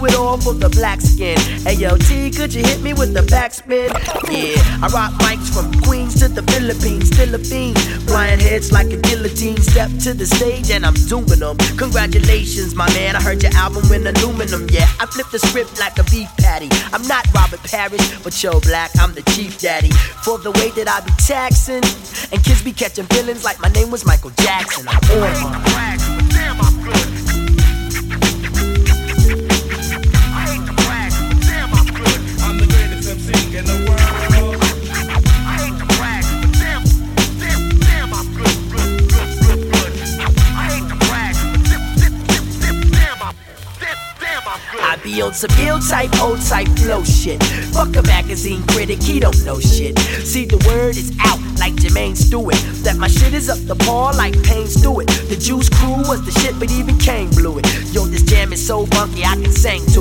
it all for the black skin. ALT, could you hit me with the backspin? Yeah, I rock mics from Queens to the Philippines, still a fiend, flying heads like a guillotine. Step to the stage and I'm doing them. Congratulations, my man, I heard your album in aluminum. Yeah, I flip the script like a beef patty. I'm not Robert Parrish, but yo, Black, I'm the chief daddy. For the way that I be taxing, and kids be catching feelings like my name was Michael Jackson. I'm on my damn, I'm good. In the world, I hate to brag, but damn, I'm good. I hate to brag, but damn, I'm good. I be on some ill type, old type flow shit. Fuck a magazine critic, he don't know shit. See, the word is out like Jermaine Stewart, that my shit is up the bar like Payne Stewart. The Juice Crew was the shit, but even Kane blew it. Yo, this jam is so funky I can sing to